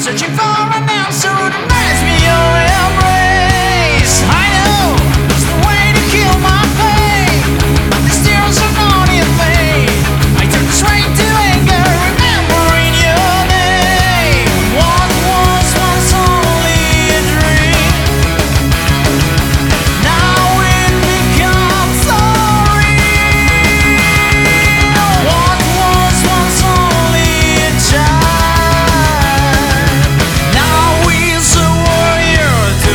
searching for an answer that reminds me your embrace. I know there's no way to kill my pain, but these tears are not in vain. I turn straight to anger, remembering your name. What was once only a dream, now it becomes so real. What was once only a child, now is a warrior to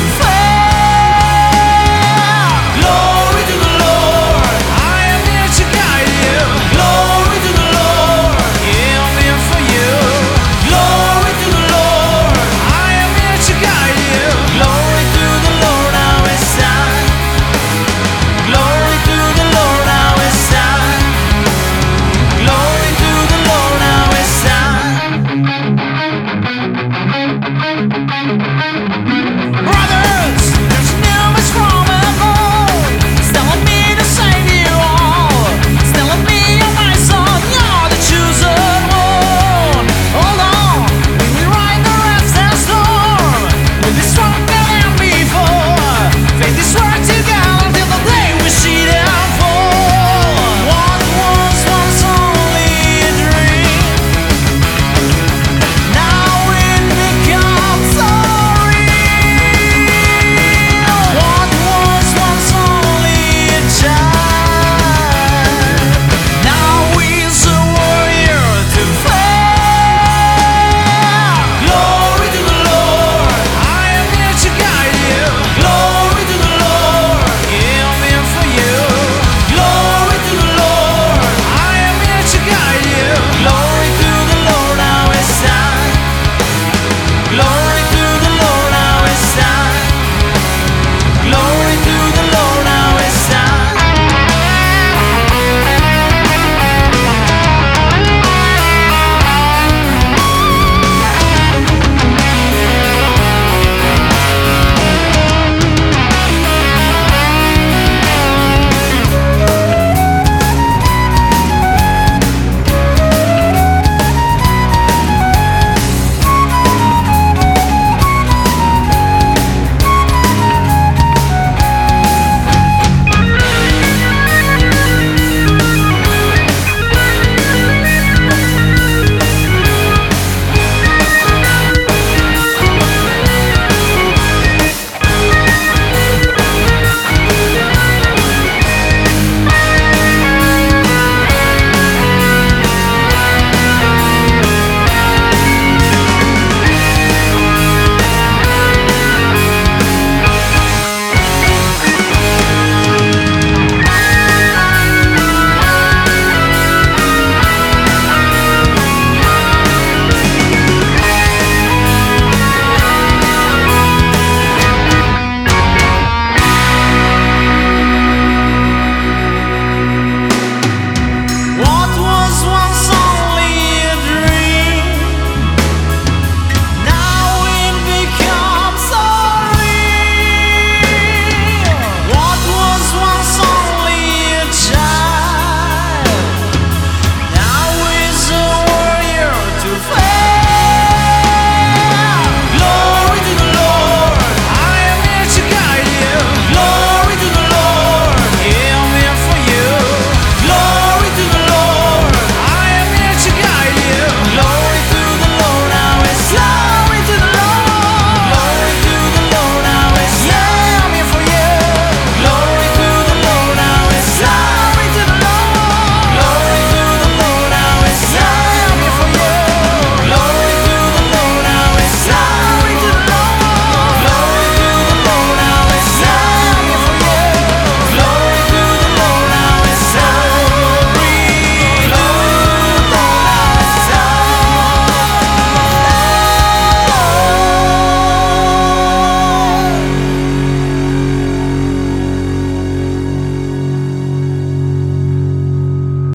fight. Glory to the Lord, I am here to guide you. Glory to the Lord, I'm here for you. Glory to the Lord, I am here to guide you. Glory to the Lord, I will stand. Glory to the Lord, I will stand. Glory to the Lord, I will stand.